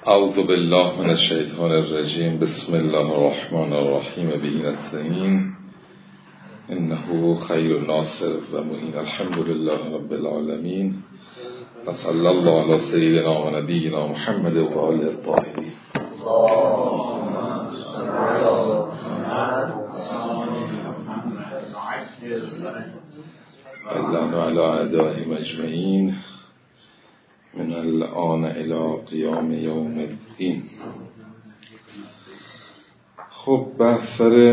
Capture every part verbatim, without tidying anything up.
اعوذ بالله من الشیطان الرجیم. بسم الله الرحمن الرحیم. به نستعین انه خیر ناصر و معین. الحمد لله رب العالمین و صلی الله علی سیدنا و نبینا محمد و آله الطاهرین. اللهم علی اعدائهم اجمعین من الان الى قیام یوم الدین. خب بحث سر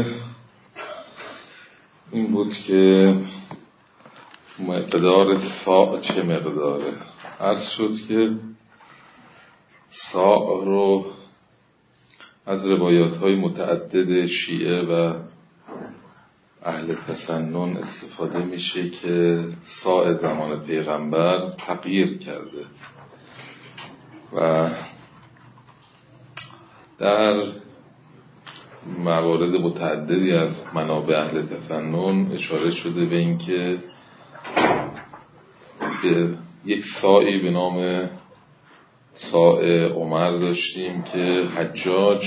این بود که مقدار ساع چه مقداره. عرض شد که ساع رو از روایات های متعدد شیعه و اهل تسنن استفاده میشه که ساع زمان پیغمبر تغییر کرده و در موارد متعددی از منابع اهل تسنن اشاره شده به این که به یک ساعی به نام ساع عمر داشتیم که حجاج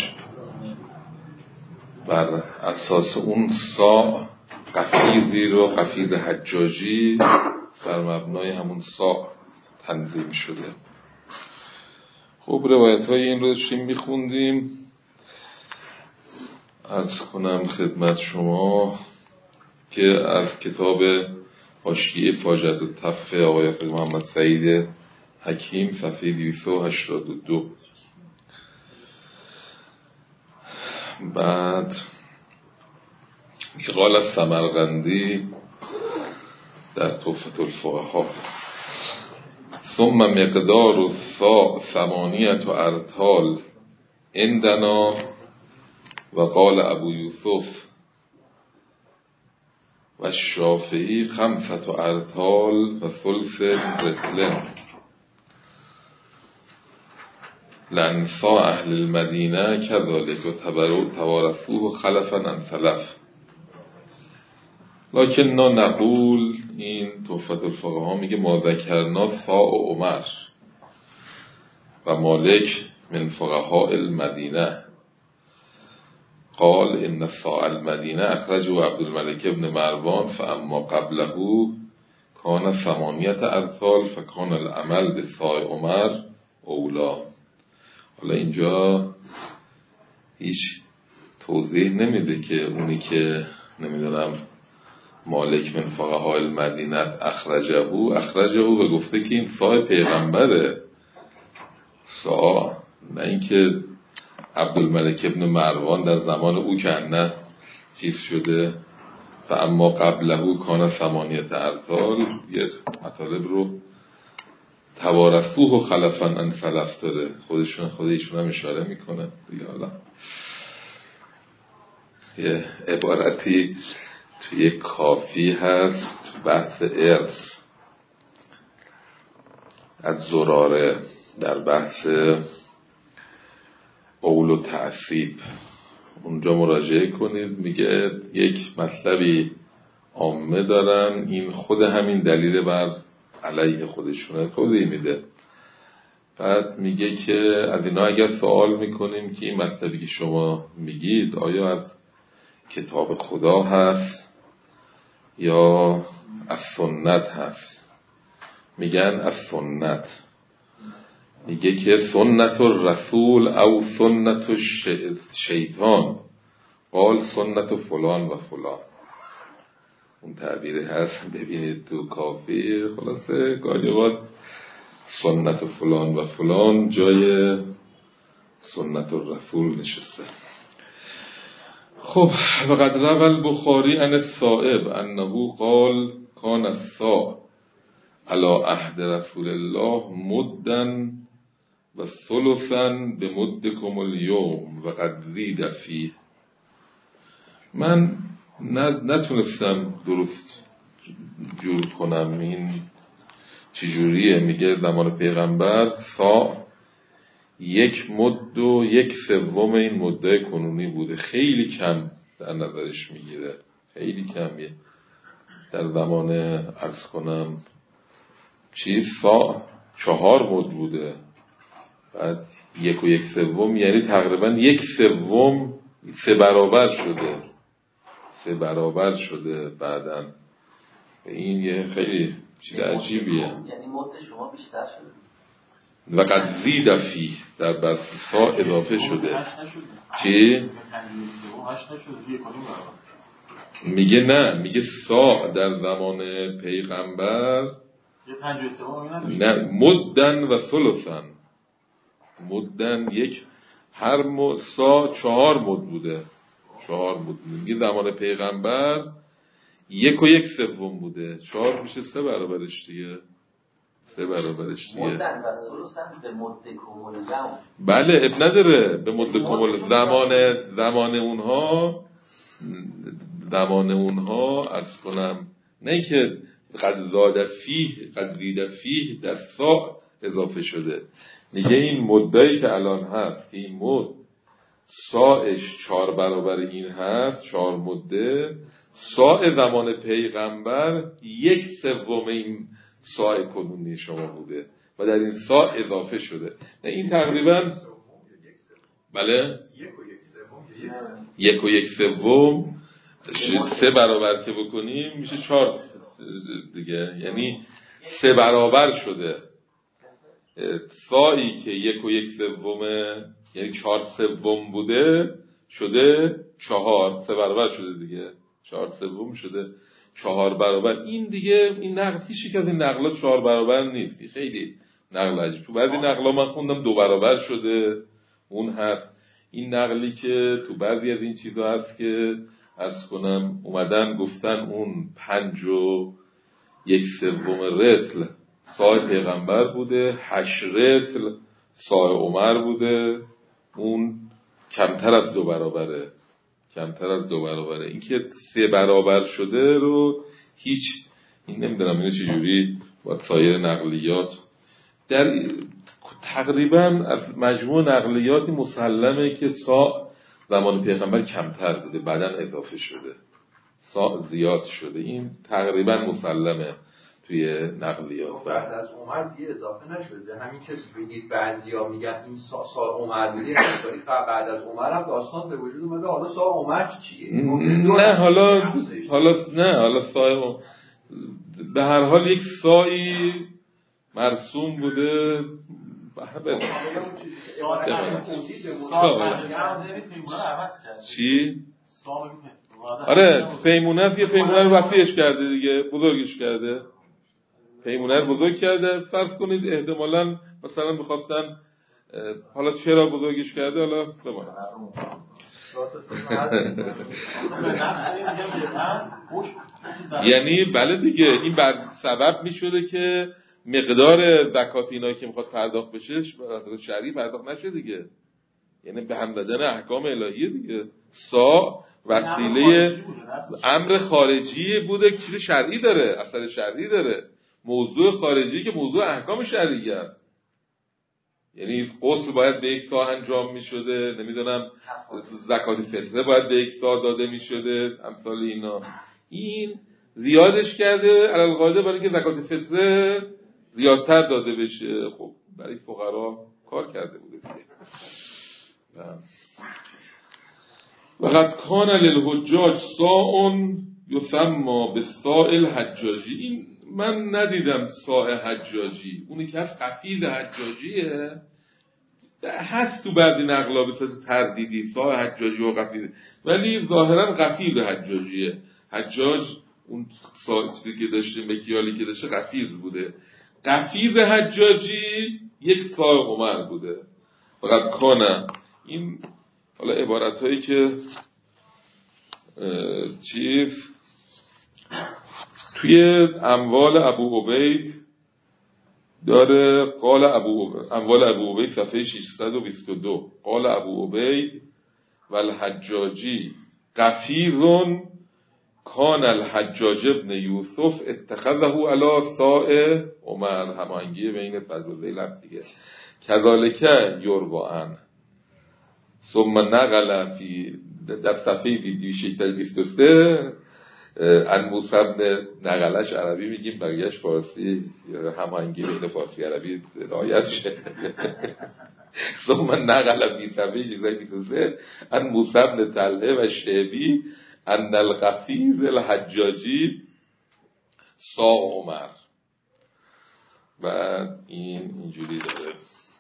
بر اساس اون ساع قفیزی رو قفیز حجاجی بر مبنای همون ساع تنظیم شده. خب روایت های این رو داشتیم میخوندیم. عرض کنم خدمت شما که از کتاب حاشیه فاجعة التف آقای محمد سعید حکیم صفحه دویست و هشتاد و دو. بعد قال السمرقندی در تحفة الفقهاء ثم مقدار الساع ثمانیة ارطال عندنا و قال ابو یوسف و الشافعی خمسة ارطال و ثلث رطل لأن ساع اهل المدینه كذلك و توارثوه خلفا عن سلف لکن نا نقول. این تحفة الفقهاء میگه ما ذکرنا ساع عمر و مالک من فقهاء المدینه قال ان ساع المدینه اخرجه عبدالملک ابن مروان فاما قبله کان ثمانیة ارطال فکان العمل به ساع عمر اولا. حالا اینجا هیچ توضیح نمیده که اونی که نمیدونم مالک من فقهاء المدینه اخرجه اخرجه و گفته که این ساع پیغمبره ساع، نه اینکه عبدالملک ابن مروان در زمان او که نه چیز شده فاما قبله کان ثمانیة ارطال. یه مطالب رو توارثوه خلفا عن سلف داره، خودشون خودشون هم اشاره میکنه دیگه. حالا یه عبارتی توی کافی هست بحث ارث از زراره در بحث قول و تعصیب، اونجا مراجعه کنید. میگه یک مطلبی عامه دارن، این خود همین دلیل بر علیه خودشونه، توضیح میده. بعد میگه که از اینا اگر سوال میکنیم که این مطلبی که شما میگید آیا از کتاب خدا هست یا از سنت هست؟ میگن از سنت. میگه که سنت الرسول او سنت شیطان قال سنت فلان و فلان. اون تعبیره هست، ببینید تو کافی. خلاصه گاهی سنت فلان و فلان جای سنت الرسول نشسته. خب وقد روى البخاری عن الصائب انه قال کان الساع علی عهد رسول الله مدن و ثلثا به مدکم اليوم و قد زید فیه. من نتونستم درست جور کنم این چجوریه. میگه زمان پیغمبر ساع یک مد و یک سوم این مدت کنونی بوده، خیلی کم در نظرش میگیره، خیلی کمیه. در زمان عرض کنم چیز ساع چهار مد بوده، بعد یک و یک سوم یعنی تقریبا یک سوم سه برابر شده سه برابر شده بعداً. این یه خیلی چیز عجیبیه. یعنی مد شما بیشتر شده و قد زید فیه در بر سا اضافه شده. چی؟ میگه نه، میگه سا در زمان پیغمبر نه مدن و ثلثن، مدن یک هر مد سا چهار مد بوده، چهار مد بوده. میگه زمان پیغمبر یک و یک سوم بوده، چهار میشه سه برابرش دیگه، سه برابرش دیگه. مدن و ثلثن به مد کمول یوم. بله اب نداره به مد کمول زمان زمان اونها زمان اونها عرض کنم نه که قد زاد فیه قد زید فیه در سا اضافه شده. میگه این مدایی که الان هست که این مد ساش چهار برابر این هست، چهار مده، سا زمان پیغمبر یک سوم این سا کنونی شما بوده و در این سا اضافه شده. نه این تقریبا بله یک و یک سوم سه برابر که بکنیم میشه چهار دیگه، یعنی سه برابر شده. سایی که یک و یک سومه یعنی چهار سوم بوده شده چهار، سه برابر شده دیگه، چهار سوم شده چهار برابر. این دیگه این نقل هیچ یک از این نقلا چهار برابر نیست، خیلی نقل عجیب. تو بعضی نقلا من خوندم دو برابر شده اون هست. این نقلی که تو بعضی از این چیزا هست که عرض کنم اومدن گفتن اون پنج و یک سوم رتل سای پیغمبر بوده، هشت رتل سای عمر بوده، اون کمتر از دو برابره، کمتر از دو برابره. این که سه برابر شده رو هیچ این نمیدونم اینو چجوری با سایر نقلیات در تقریبا از مجموع نقلیاتی مسلمه که سا زمان پیغمبر کمتر بوده بعدن اضافه شده، سا زیاد شده. این تقریبا مسلمه توی نقلیات. بعد از عمر دیگه اضافه نشده. همین که بگید بعضیا میگن این سا, سا عمر بوده، یعنی بعد از عمر هم داستان به وجود اومده. حالا سا عمر چیه؟ نه حالا حالا نه حالا سا به هر حال یک سایی مرسوم بوده. چی؟ آره پیمونه است، یه پیمونه رو وسیعش کرده دیگه، بزرگش کرده، پیمونه رو بزرگ کرده. فرض کنید احتمالاً مثلا می‌خواستن حالا چرا بزرگش کرده حالا بماند. یعنی بله دیگه این بر سبب می‌شده که مقدار زکات اینایی که میخواد پرداخت بشه شرعی پرداخت نشه دیگه، یعنی به هم دادن احکام الهیه دیگه. سا وسیله امر خارجی بوده که چیز شرعی داره، اثر شرعی داره، موضوع خارجی که موضوع احکام شرعی است. یعنی غسل باید به یک سا انجام میشده، نمیدونم زکات فطره باید به یک سا داده میشده، امثال اینا. این زیادش کرده علل قاعده برای که زکات فطره زیادتر داده بشه. خب برای فقرا کار کرده بوده دیگه. وقد کان للحجاج ساء یسمى بالساء الحجاجی. این من ندیدم ساء حجاجی، اونی که هست قفیز حجاجیه، هست تو بعضی نقلا به صورت تردیدی ساء حجاجی و قفیز، ولی ظاهرا قفیز حجاجیه. حجاج اون چیزی که داشته مکیالی که داشته قفیز بوده، قفیز حجاجی یک ساء عمر بوده. فقط کانه این حالا عبارت هایی که چیز توی اموال ابو عبید داره. قال ابو اموال ابو عبید صفحه ششصد و بیست و دو قال ابو عبید و الحجاجی قفیزون کان الحجاج ابن یوسف اتخذه علی ساء عمر. هماهنگی بین فضل و ذیل دیگه. کذالک یروان ثم نقل فی در صفحه دویست و بیست و سه ان موسی بن نقلش عربی میگیم بقیه‌اش فارسی، هماهنگی بین فارسی عربی رعایت شه. ثم نقل فی صفحه ششصد و بیست و سه ان موسی بن طلحه و شعبی ان القفیز الحجاجی سا عمر. بعد این اینجوری داره: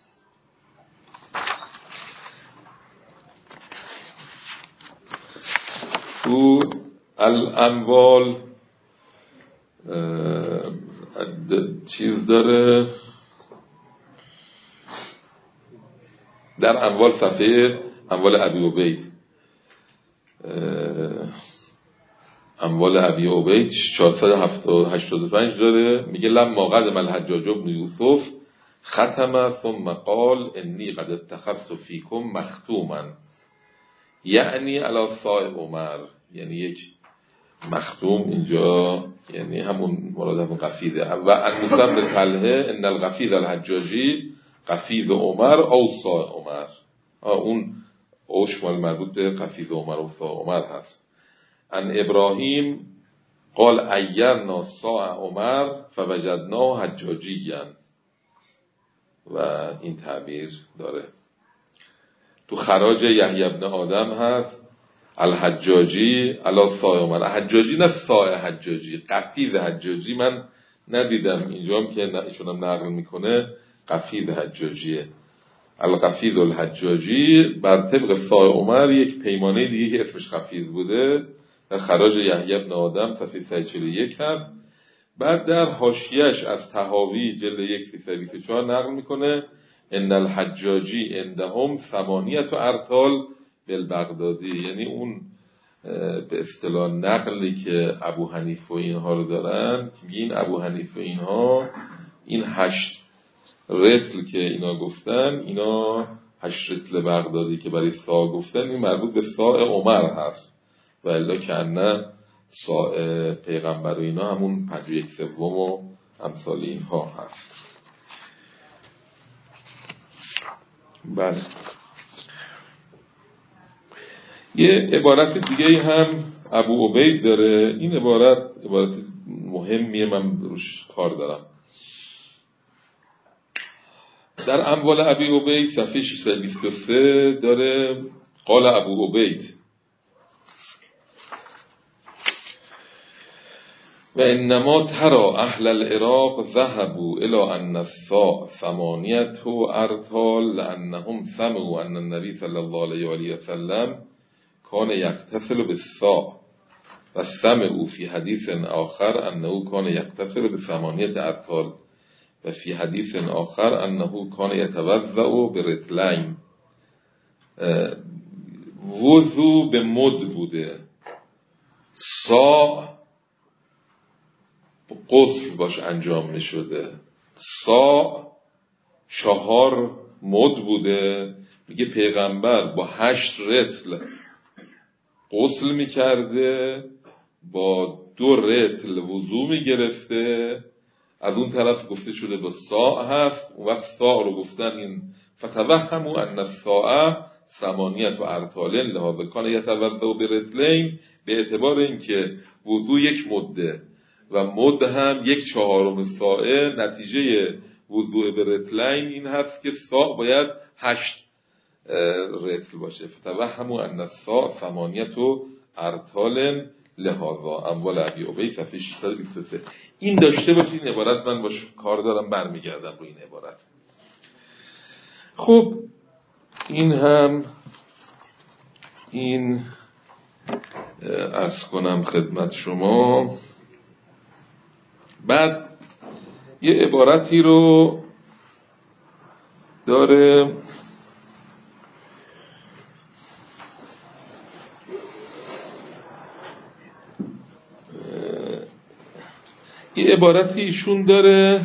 تو الاموال چیز داره، در اموال صفحه اموال ابی عبید، اموال ابی عبید چهارصد و هشتاد و پنج داره، میگه لما قدم الحجاج بن یوسف ختم ثم قال انی قد اتخذت فیکم مختوما، یعنی علی صاع عمر، یعنی یک مختوم اینجا یعنی همون مراد همون قفیزه. و ان موسی بن طلحه ان القفیز الحجاجی قفیز عمر او صاع عمر، اون اوش مال مربوط به قفیز عمر و صاع عمر هست. ان ابراهیم قال ایرنا صاع عمر فوجدناه حجاجیا، و این تعبیر داره. تو خراج یحیی بن آدم هست الحجاجی علی صاع عمر، حجاجی نه صاع حجاجی، قفیز حجاجی من ندیدم، اینجا هم که ایشونم نقل میکنه قفیز حجاجیه. القفیز الحجاجی بر طبق صاع عمر یک پیمانه دیگه که اسمش قفیز بوده، در خراج یحیی بن آدم صفحه صد و چهل و یک هست. بعد در حاشیه‌اش از طحاوی جلد یک صفحه بیست و چهار نقل میکنه ان الحجاجی عندهم ثمانیة ارطال بالبغدادی، یعنی اون به اصطلاح نقلی که ابو حنیفه و اینها رو دارن که این ابو حنیفه اینها این هشت رتل که اینا گفتن، اینا هشت رتل بغدادی که برای سا گفتن این مربوط به ساع عمر هست، و الا که نه ساع پیغمبر و اینا همون پنج و یک سوم و امثال اینها هست. بله. یه عبارت دیگه هم ابو عبید داره، این عبارت عبارت مهمیه، من روش کار دارم. در اموال ابی عبید صفحه ششصد و بیست و سه داره قال ابو عبید و انما ترى اهل العراق ذهبوا الى ان الصاع ثمانیة ارطال لانهم سمعوا ان النبي صلی الله علیه و آله و سلم کان یغتسل بالصاع و سمعوا فی حدیث آخر انه کان یغتسل بثمانیة ارطال و فی حدیث آخر انه کان یتوضأ برطلین. وضو به مد بوده، صاع غسل باش انجام می شده، صاع چهار مد بوده. میگه پیغمبر با هشت رتل غسل می کرده، با دو رتل وضو می گرفته، از اون طرف گفته شده با صاع هست. اون وقت صاع رو گفتن این فتوهموا ان الصاع ثمانیة ارطال لهذا کان یتوضأ برطلین، به اعتبار اینکه وضو یک مده و مد هم یک چهارم صاع، نتیجه وضوع برطلین این هست که صاع باید هشت رتل باشه. فتوهموا ان الصاع ثمانیة ارطال لهذا اموال ابی عبید صفحه ششصد و بیست و سه. این داشته باشید، این عبارت من باش کار دارم، برمیگردم رو این عبارت. خب این هم این عرض کنم خدمت شما. بعد یه عبارتی رو داره یه عبارتی ایشون داره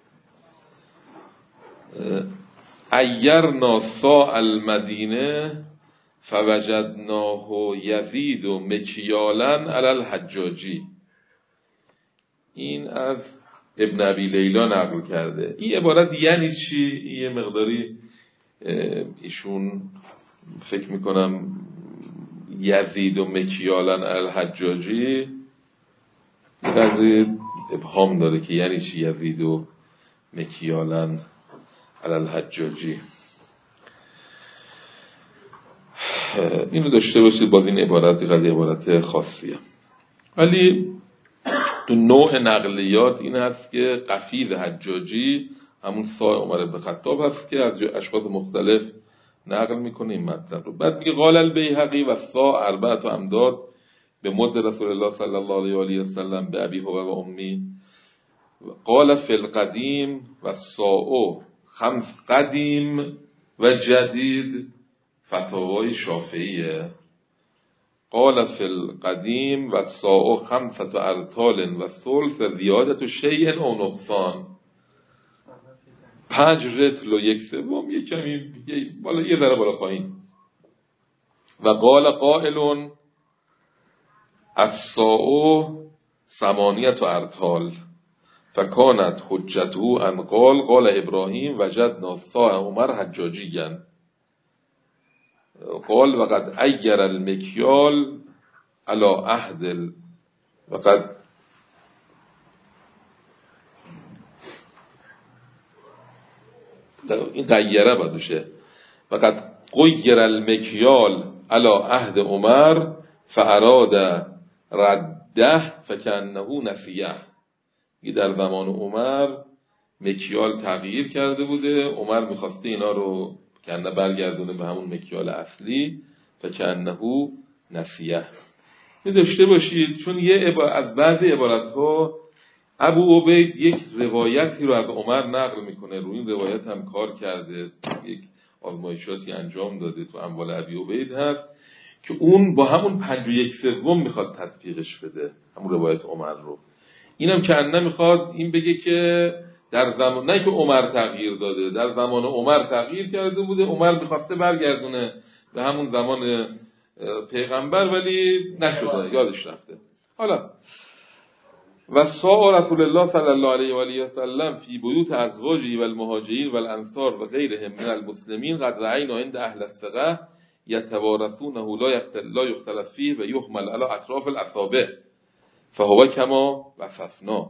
ایرنا صاع المدینه فوجدناه یزید و مکیالا علی الحجاجی. این از ابن ابی لیلا نقل کرده. این عبارت یعنی چی؟ یه مقداری ایشون فکر میکنم یزید و مکیالا علی الحجاجی قضیه ابهام داره که یعنی چی یزید و مکیالا علی الحجاجی. اینو داشته باشید. باز این عبارت قضیه عبارت خاصیه، ولی تو نوع نقلیات این هست که قفیز حجاجی همون سای عمر بن خطاب هست که از اشخاص مختلف نقل میکنه این مطلب رو. بعد میگه قال البیهقی و سا اربعه امداد به مد رسول الله صلی الله علیه و آله و سلم به ابی هو و امی. قال فی القدیم و ساو خمس قدیم و جدید، فتاوای شافعیه. قال فی القدیم و ساو خمسة ارطال و ثلث زیادت شیء او نقصان، پنج رطل و یک سوم، یک کمی بالا، یه ذره بالا پایین. و قال قائل الساء ثمانیة ارطال فکانت حجته ان قال قال ابراهیم وجدنا ساء عمر حجاجیا قال وقد ایر المکیال علی عهد وقد این غیره بدوشه وقد غیر المکیال علی عهد عمر فاراد رده فکانه نسیه. در زمان عمر مکیال تغییر کرده بوده، عمر میخواسته اینا رو کنه برگردونه به همون مکیال اصلی، فکانه نسیه. این داشته باشید، چون یه از بعضی عبارت ها ابو عبید یک روایتی رو از عمر نقل میکنه، رو این روایت هم کار کرده، یک آزمایشاتی انجام داده تو اموال ابی عبید هست که اون با همون پنج و یک سوم میخواد تطبیقش بده، همون روایت عمر رو. اینم که انه میخواد این بگه که در زمان، نه که عمر تغییر داده، در زمان عمر تغییر کرده بوده، عمر میخواسته برگردونه به همون زمان پیغمبر ولی نشده، یادش رفته. حالا و سا رسول الله صلی الله علیه و آله و سلم فی بیوت ازواجه و المهاجرین و الانصار و غیرهم من المسلمین قد رأینا عند اهل الثقه یتوارثونه لا یختلف فیه و یحمل علی اطراف الاصابع فهو کما وصفنا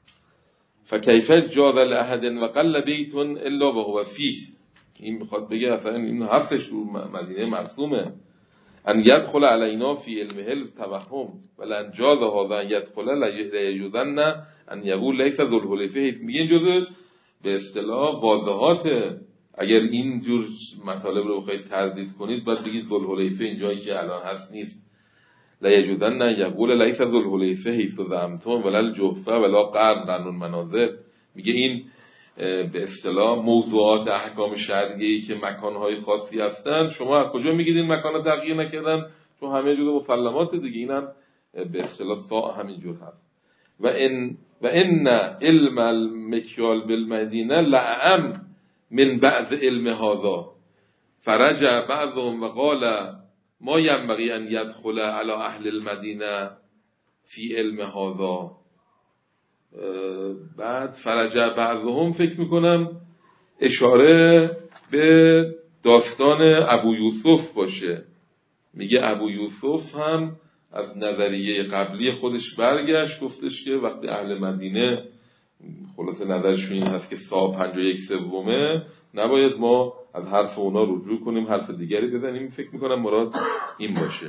فکیف جاز لاحد و قل بیت الا وهو فیه. این میخواد بگه اصلا این هفتش رو مدینه معصومه. ان یدخل علینا فی علمه التوهم ولن جاز هذا ان یدخل لیجوزن ان یقول لیس ذو الحلیفه. میگه جزء به اصطلاح واضحات، اگر این جور مطالب رو بخواید تردید کنید باید بگید ذو الحلیفه اینجایی که الان هست نیست. لیجوزن ان یقول لیس ذو الحلیفه حیث زعمتم ولا الجحفه ولا قرن قانون منازل. میگه این به اصطلاح موضوعات احکام شرعی که مکانهای خاصی هستن، شما از کجا میگید این مکان‌ها تغییر نکردن؟ چون همه جزء مسلمات دیگه. اینم به اصطلاح سا همینجور هست. و ان و ان علم المکیال بالمدینه لعم من بعض علم هذا فرجع بعضهم و قال ما ينبغي ان يدخل على اهل المدینه فی علم هذا. بعد فرجع بعضهم فکر میکنم اشاره به داستان ابو یوسف باشه. میگه ابو یوسف هم از نظریه قبلی خودش برگشت، گفتش که وقتی اهل مدینه خلاصه نظرشون این هست که سا پنج و یک سومه، نباید ما از حرف اونا رجوع کنیم حرف دیگری بزنیم. فکر میکنم مراد این باشه.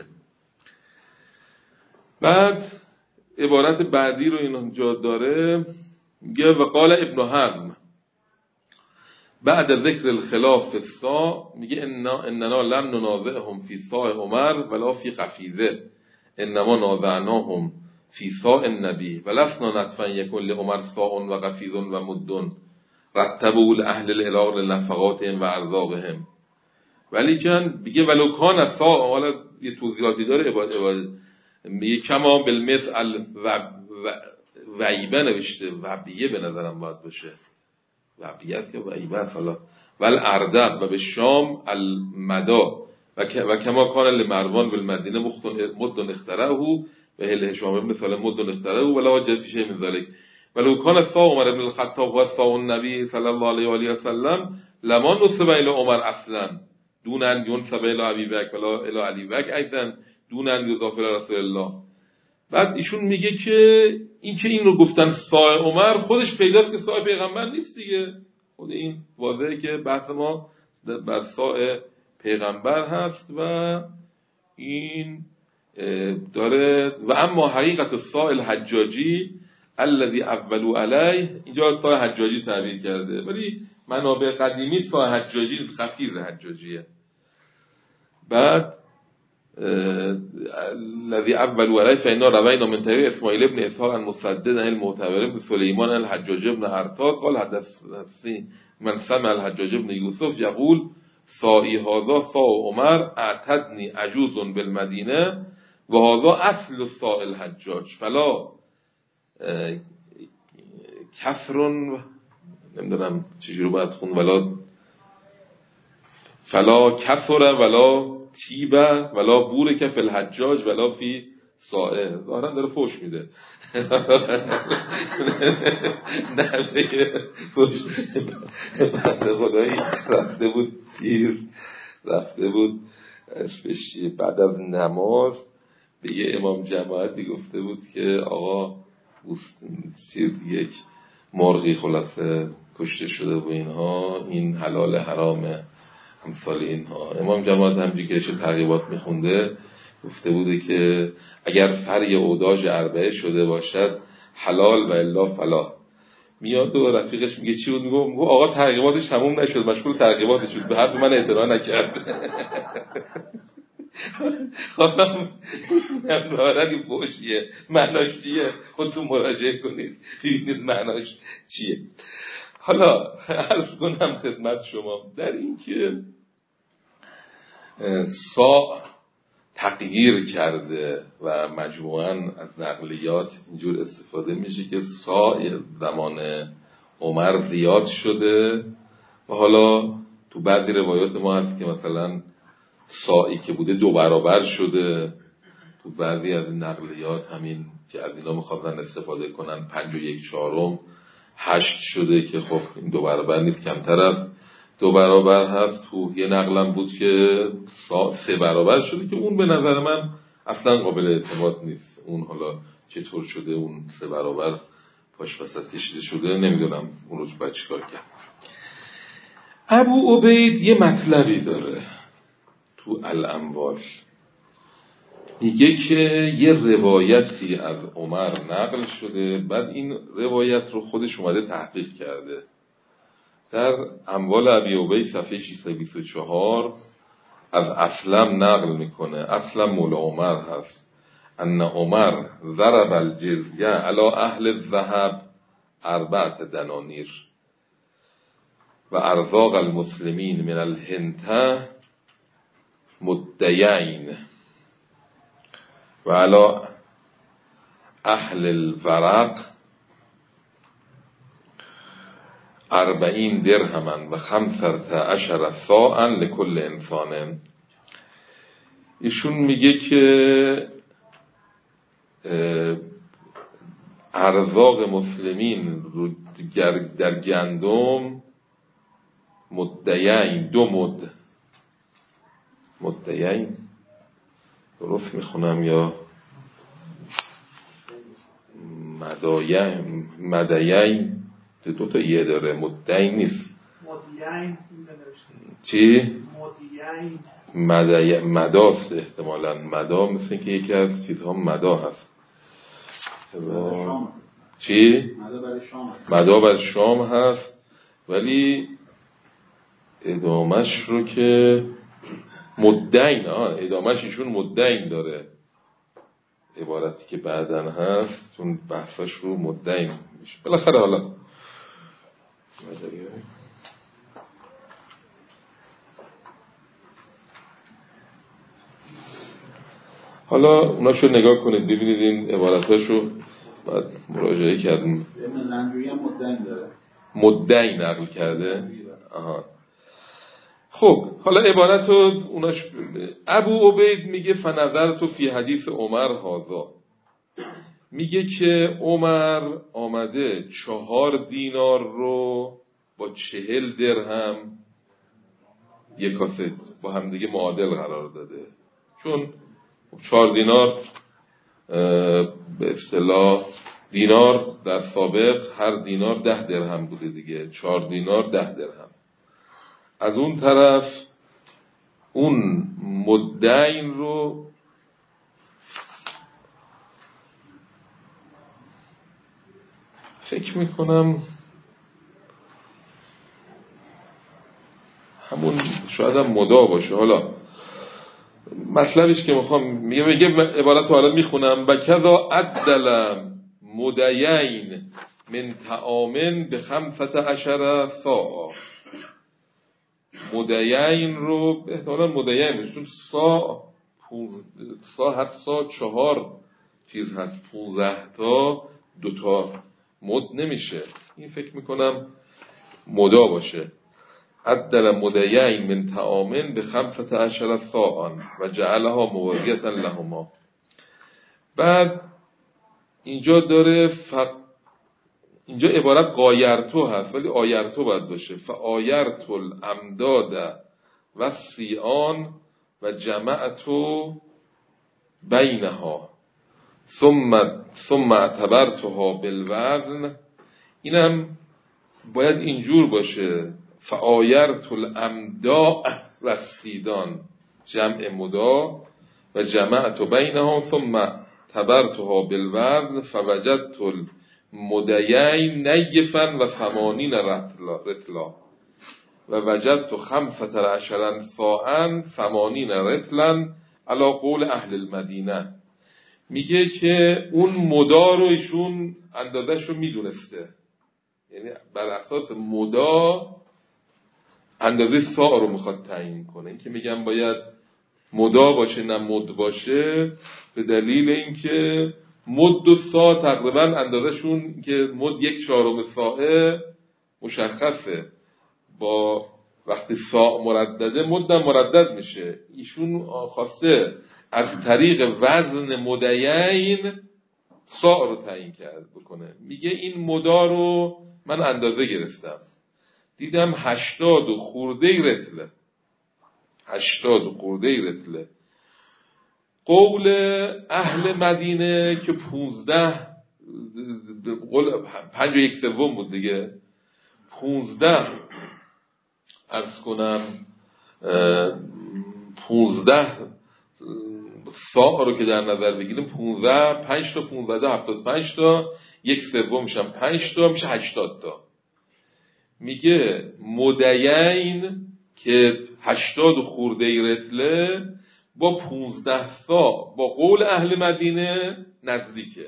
بعد عبارت بعدی رو اینجا داره، میگه و قال ابن حزم بعد ذکر الخلاف فی السا، میگه اننا لم ننازعهم فی ساء عمر ولا فی قفیزه انما نازعناهم فی ساء النبی ولسنا نطفا یکن لعمر ساء و قفیز و مد رتبوا لاهل العراق لنفقاتهم و ارزاقهم. ولی کن میگه ولو کان ساء، حالا یه توضیحاتی داره عبارت، میگه کما بالمثل وعیبه نوشته، وعیبه به نظرم باید باشه، وعیبه است که وعیبه است. حالا ول اردب و به شام المدا و کما کان لمروان بالمدینه مد اخترعه و هل هشام ابن سالم مد اخترعه ولا حجت فی شیء من ذلک ولو کان ساء عمر بن الخطاب و ساء النبی صلی الله علیه و آله و سلم لما نسب الی عمر اصلا دون ان ينسب الی ابی بکر ولا الی علی بکر ایضا دون ان یضاف الی رسول الله. بعد ایشون میگه که این که این رو گفتن ساء عمر خودش پیداست که ساء پیغمبر نیست دیگه. خود این واضحه که بحث ما بر ساء پیغمبر هست و این داره و اما حقیقت السائل حجاجی الذی اولو علیه، اینجا سائل حجاجی تعبیر کرده، ولی منابع قدیمی سائل حجاجی خفیر حجاجیه. بعد الذي اول علیه فإنا روینا من طریق اسماعیل ابن اسحاق المسدد عن المعتبر ابن سلیمان الحجاج ابن ارطاس قال حدثني من سمع الحجاج ابن یوسف یقول سائی هذا ساء عمر اعتدني عجوز بالمدینه و هذا اصل ساء الحجاج فلا کفرون، نمیدونم چجوری باید خون، ولا فلا کفر ولا تیبه ولا بورک فی الحجاج ولا فی سائه. ظاهرا داره فوش میده. نه دیگه فوش بنده خدایی رفته بود پیر، رفته بود اسمش بعد از نماز به یه امام جماعتی گفته بود که آقا چیز یک مرغی خلاصه کشته شده و اینها، این حلال حرامه امثال اینها. امام جماعت همجی که چه ترغیبات میخونده گفته بوده که اگر فری اوداج اربعه شده باشد حلال و الا فلا. میاد و رفیقش میگه چی بود؟ میگه آقا ترغیباتش تموم نشد، مشغول ترغیباتش شد، به حرف من اعتنا نکرد. خواهم نمدارن این فوشیه، معناش چیه؟ خودتون مراجعه کنید ببینید معناش چیه. حالا عرض کنم خدمت شما در این که سا تغییر کرده و مجموعاً از نقلیات اینجور استفاده میشه که سا زمان عمر زیاد شده و حالا تو بعضی روایات ما هست که مثلا سایی که بوده دو برابر شده. تو بعضی از این نقلیات همین که از اینا میخواستن استفاده کنن پنج و یک چهارم هشت شده که خب این دو برابر نیست، کمتر از دو برابر هست. تو یه نقلم بود که سه برابر شده که اون به نظر من اصلا قابل اعتماد نیست. اون حالا چطور شده اون سه برابر پاش وسط کشیده شده نمیدونم اون روز باید چیکار کرد. ابو عبید یه مطلبی داره تو الاموال، میگه که یه روایتی از عمر نقل شده، بعد این روایت رو خودش اومده تحقیق کرده. در اموال ابی عبید صفحه ششصد و بیست و چهار از اسلم نقل میکنه. اسلم مولا عمر هست. ان عمر ضرب الجزیه علی اهل الذهب اربعه دنانیر و ارزاق المسلمین من الهنته مدیین و علی اهل الورق اربعین درهمن و خمسة عشر ساعا لکل انسان. ایشون میگه که ارزاق مسلمین رو در گندم مدیین، دو مد مدیین درست میخونم یا مدایین مدیین دو تا یه داره، مدیین نیست. مدیین چی؟ مدیین مداست احتمالاً. مدا مثل که یکی از چیزها مدا هست. چی؟ مدا بر شام هست، ولی ادامش رو که مدین، آه ادامش ایشون مدین داره، عبارتی که بعدن هست چون بحثش رو مدین میشه. بالاخره حالا حالا اوناشو نگاه کنید ببینید این عبارتاشو بعد مراجعه کردیم. مدین نقل کرده. آها خب حالا عبارت رو اوناش. ابو عبید میگه فنظر تو فی حدیث عمر هازا، میگه که عمر آمده چهار دینار رو با چهل درهم یک کاسه با هم دیگه معادل قرار داده، چون چهار دینار به اصطلاح دینار در سابق هر دینار ده درهم بوده دیگه، چهار دینار ده درهم. از اون طرف اون مدعین رو فکر میکنم همون شاید هم مدا باشه. حالا مطلبش که میخوام میگه میگه عبارت رو حالا میخونم: و کذا عدل مدعین من طعام به خمسة عشر ساعة. مدعین رو احتمالا مدعین بشه چون سا سا هر سا چهار چیز هست، پونزده تا دوتا مد نمیشه. این فکر میکنم مدا باشه. عدل مدعین من طعام به خمسة عشر ساعة و جعلها موازیة لهما. بعد اینجا داره ف... اینجا عبارت قایرتو هست ولی آیرتو باید باشه. فآیرتو الامداد و سیان و جمعتو بینها ثم ثم اعتبرتها بالوزن. اینم باید اینجور باشه: فآیرت الامداء و سیدان جمع مدا و جمعت بینها ثم اعتبرتها بالوزن فوجدت المدعین نیفا و ثمانین رطلا و وجدت خمسة عشر ساعا ثمانین رطلا علی قول اهل المدینه. میگه که اون مدا رو ایشون اندازش رو میدونسته، یعنی بر اساس مدا اندازه ساع رو میخواد تعیین کنه. این که میگم باید مدا باشه نه مد باشه به دلیل اینکه مد و ساع تقریبا اندازشون که مد یک چهارم ساعه مشخصه، با وقتی ساع مردده مدم مردد میشه. ایشون خواسته از طریق وزن مدعین ساع رو تعیین کرد بکنه. میگه این مدا رو من اندازه گرفتم، دیدم هشتاد و خورده رتله، هشتاد و خورده رتله. قول اهل مدینه که پونزده، قول پنج و یک سوم بود دیگه، پونزده عرض کنم پونزده ساعت رو که در نظر بگیریم، پونزده پنج تا پونزده هفتاد پنج تا یک سوم میشن پنج تا میشه هشتاد تا. میگه مدعین که هشتاد خورده رتله با پونزده سا با قول اهل مدینه نزدیکه.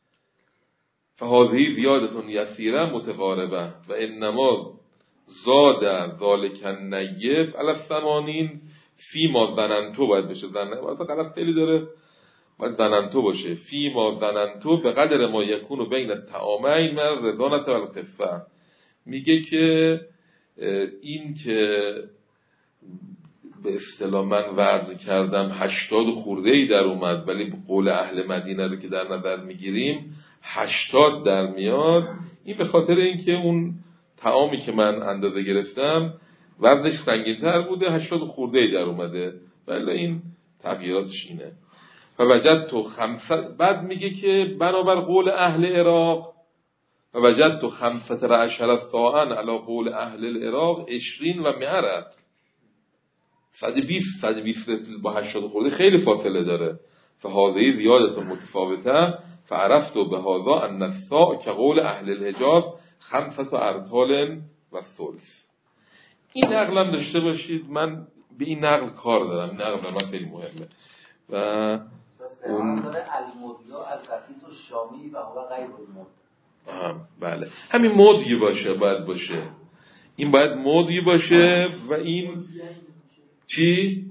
فهذه زیادتون یسیره متقاربه و انما زاد ذالک النیف علی الثمانین فی ما ظننتو باید بشه، ظننتو واسه غلط خیلی داره، باید ظننتو باشه. فی ما ظننتو به قدر ما یکون بین الطعامین من رضانت و الخفه. میگه که این که به اصطلاح من وضع کردم هشتاد خورده ای در اومد ولی قول اهل مدینه رو که در نظر میگیریم هشتاد در میاد، این به خاطر اینکه اون طعامی که من اندازه گرفتم وزنش سنگین‌تر بوده، هشتاد خورده ای در اومده، ولی این تغییراتش اینه. فوجدت تو خمسه، بعد میگه که بنابر قول اهل عراق فوجدت تو خمسة عشر ساعا علی قول اهل العراق عشرین و مئة، صد و بیست صد و بیست با هشتاد خورده خیلی فاصله داره. فهذه زیادت متفاوته فعرفت بهذا ان الساع كقول اهل الحجاز خمسة ارطال و ثلث. این نقلم داشته باشید، من به این نقل کار دارم، نقل برای من خیلی مهمه. و اون المدیا از رفیس و شامی و هو غیر المد. بله همین مدی باشه، باید باشه این باید مدی باشه و این چی؟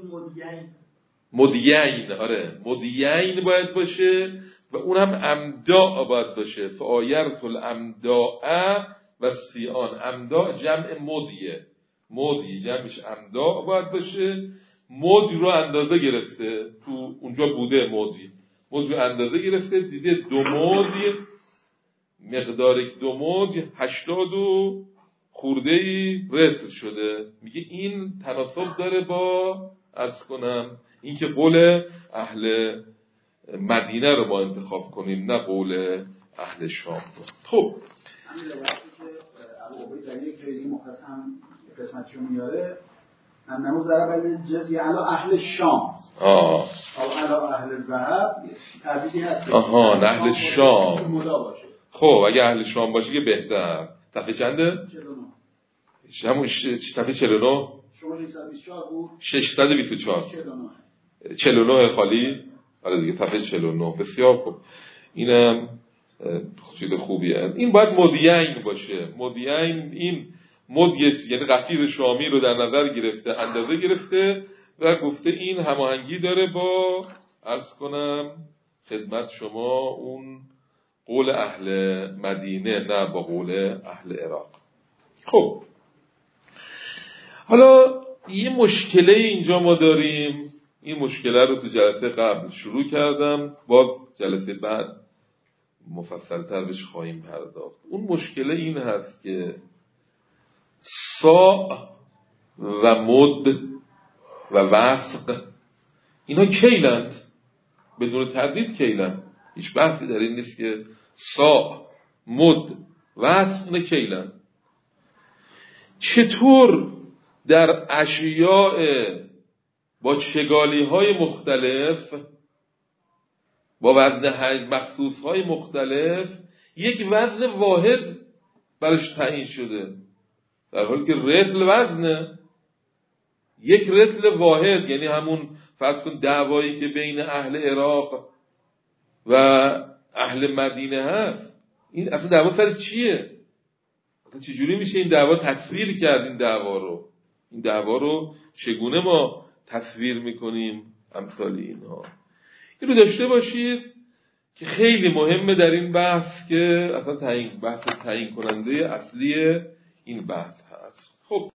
مدیین. آره مدیین باید باشه و اون هم امداء باید باشه. فآیرت الامداء و سیان، امداء جمع مدیه، مدی جمعش امداء باید باشه. مدی رو اندازه گرفته، تو اونجا بوده مدی، مدی رو اندازه گرفته دیده دو مدی، مقدار دو مدی هشتاد و خورده ای رسل شده. میگه این تناسب داره با عرض کنم این که قول اهل مدینه رو ما انتخاب کنیم نه قول اهل شام. خب همین روایتی که ابو عبید در یک جایی مختص هم قسمتشو میاره انه ضرب الجزیه علی اهل شام آه او علی اهل ذهب تعبیری هست. آها اهل شام. مدا باشه. خب اگه اهل شام باشه که بهتر. صفحه چنده؟ چهل و نه. همون صفحه چهل و نه. شما ششصد و بیست و چهار بود. ششصد و بیست و چهار. چهل و نه. چهل و نه خالی. آره دیگه صفحه چهل و نه. بسیار خوب. اینم چیز خوبیه. این باید مدین باشه. مدین این مدیت یعنی غفیر شامی رو در نظر گرفته، اندازه گرفته و گفته این هماهنگی داره با عرض کنم خدمت شما اون قول اهل مدینه نه با قول اهل عراق. خب حالا یه مشکله اینجا ما داریم. این مشکله رو تو جلسه قبل شروع کردم، باز جلسه بعد مفصل تر بهش خواهیم پرداخت. اون مشکله این هست که ساع و مد و وسق اینا کیلند، بدون تردید کیلند، هیچ بحثی در این نیست که ساع مد وسق نه کیلند. چطور در اشیاء با چگالی های مختلف با وزن مخصوص های مختلف یک وزن واحد برش تعیین شده، در حالی که رطل وزنه یک رطل واحد، یعنی همون فرض کن دعوایی که بین اهل عراق و اهل مدینه هست، این اصلا دعوا سر چیه؟ اصلا چجوری میشه این دعوا تصویر کرد؟ این دعوا رو این دعوا رو چگونه ما تصویر میکنیم؟ امثال اینها این رو داشته باشید که خیلی مهمه در این بحث که اصلا تعیین بحث تعیین کننده اصلی این بحث هست. خب